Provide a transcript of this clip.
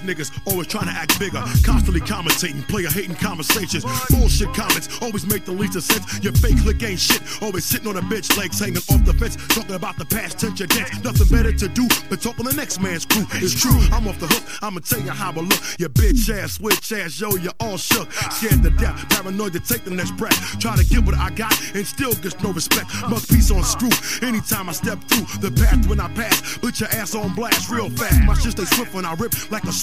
niggas always trying to act bigger. Constantly commentating, player hating conversations. Bullshit comments always make the least of sense. Your fake click ain't shit. Always sitting on a bench, legs hanging off the fence. Talking about the past tense, your dance. Nothing better to do but talk on the next man's crew. It's true, I'm off the hook. I'ma tell you how I look. Your bitch ass, switch ass, yo, you're all shook. Scared to death, paranoid to take the next breath. Try to get what I got and still gets no respect. Mouthpiece on screw. Anytime I step through the path when I pass, put your ass on blast real fast. My shit stay swift when I rip like a